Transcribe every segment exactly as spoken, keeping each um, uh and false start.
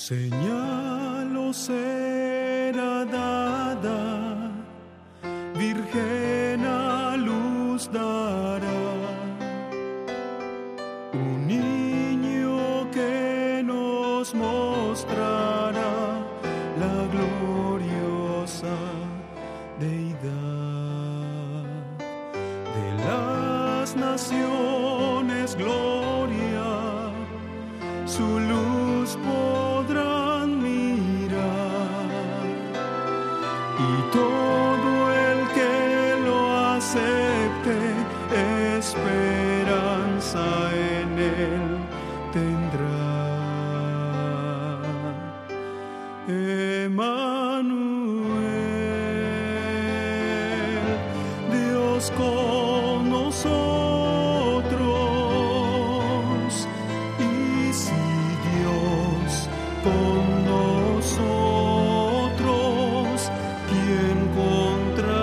Señal os será dada, virgen a luz dará, un niño que nos mostrará la gloriosa deidad. De las naciones gloria, su luz podrán mirar, y todo el que lo acepte esperanza en él tendrá. Emmanuel, Dios con nosotros, y si Dios con nosotros, ¿quién contra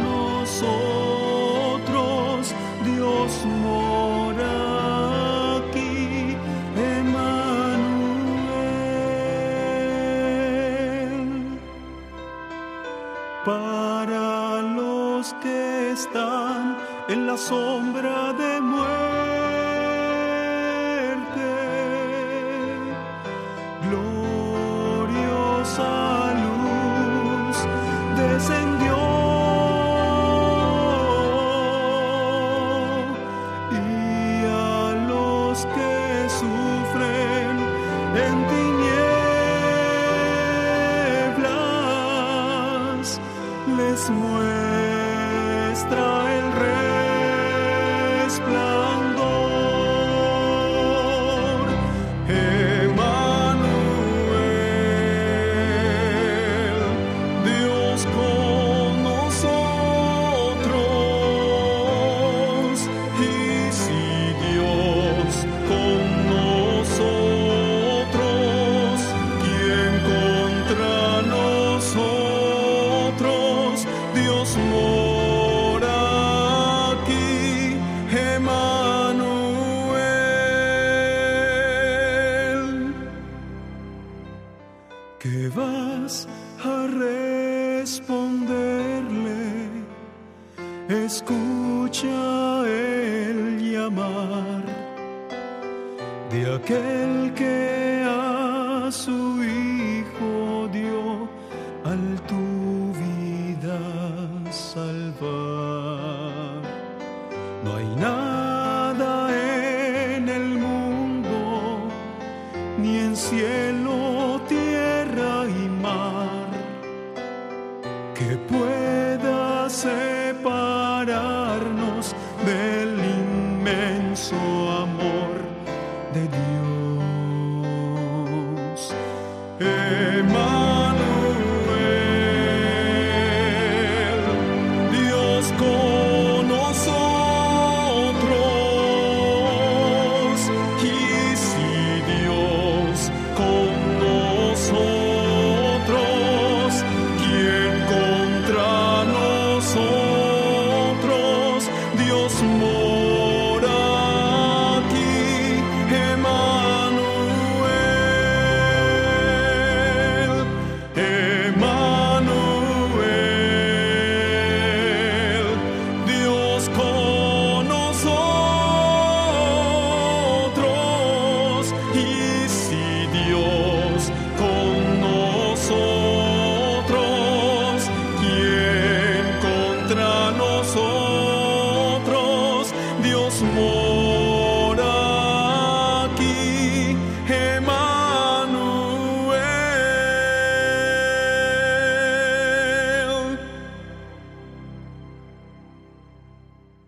nosotros? Dios mora aquí, Emmanuel. Para los que están en la sombra de muerte, gloriosa luz descendió, y a los que sufren en tinieblas les muestra el resplandor. Emmanuel, Dios con nosotros, y si Dios con nosotros, ¿quién contra nosotros? Dios mora aquí, Emmanuel. ¿Qué vas a responderle? Escucha el llamar de aquel que a su Hijo dio al tu vida salvar. No hay nada en el mundo, ni en cielo, tierra y mar, que pueda separarnos del inmenso